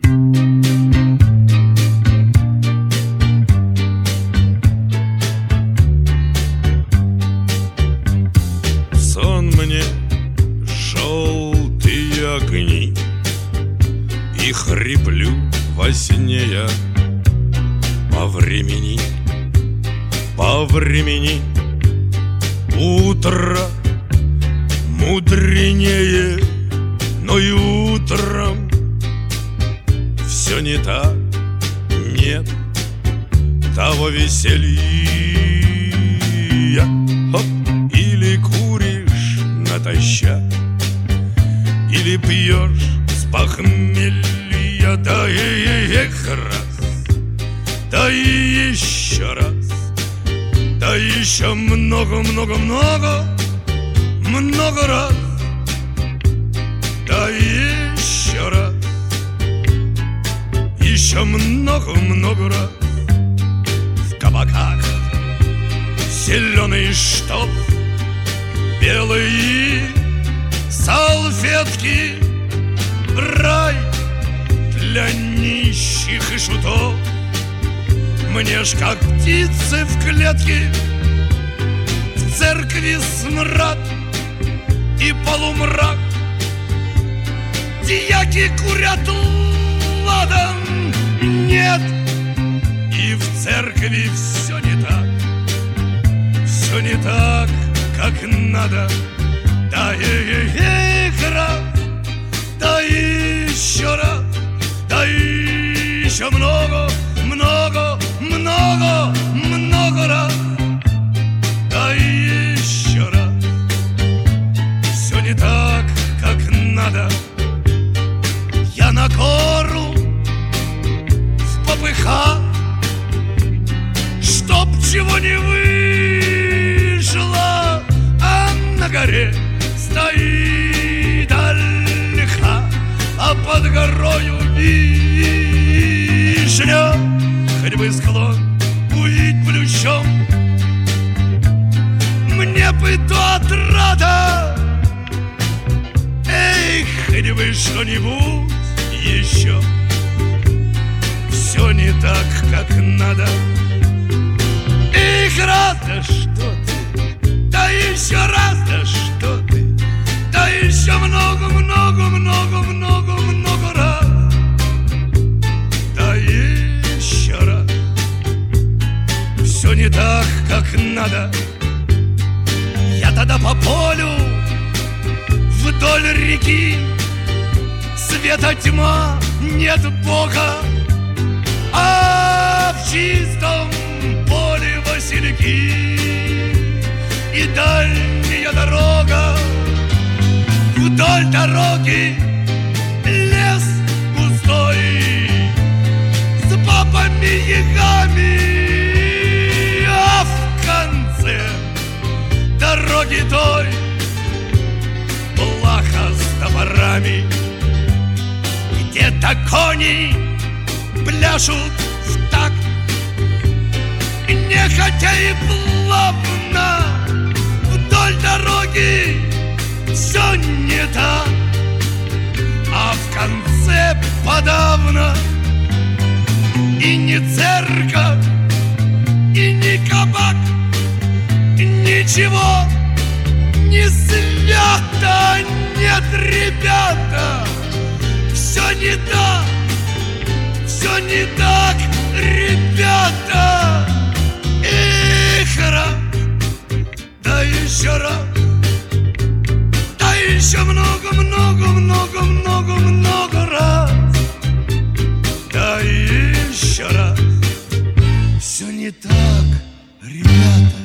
Сон мне желтые огни, и хриплю во сне я по времени, по времени. Утро мудренее, но и утром все не так, нет того веселья. Хоп, или куришь натощак, или пьешь с похмелья, да и раз, да и еще раз, да еще много-много-много, много раз, да еще раз, еще много-много раз. В кабаках зеленый штоф, белые салфетки, рай для нищих и шутов. Мне ж как птицы в клетке, в церкви смрад и полумрак. Дьяки курят ладан, нет, и в церкви все не так, все не так, как надо. Да и раз, да еще раз, да еще много, много, много, много раз, да еще раз. Все не так, как надо. Я на гору в попыхах, чтоб чего не вышло, а на горе стоит ольха, а под горою вишня. Хоть бы склон увидеть плющом, мне бы то отрада. Эй, хоть бы что-нибудь еще. Все не так, как надо. Эх, раз, да что ты, да еще раз, да что ты, да еще много, много, много, много, много раз, да еще раз. Все не так, как надо. Я тогда по полю вдоль реки, света тьма, нет Бога, а в чистом поле васильки и дальняя дорога. Вдоль дороги лес густой с бабами-ягами, а в конце дороги той плаха с топорами. Где-то кони пляшут в такт, нехотя и плавно. Вдоль дороги все не так, а в конце подавно и не церковь, и не кабак, ничего не свято. Нет, ребята, все не так, все не так, ребята. Эх, раз, да еще раз, да еще много, много, много, много, много раз, да еще раз. Все не так, ребята.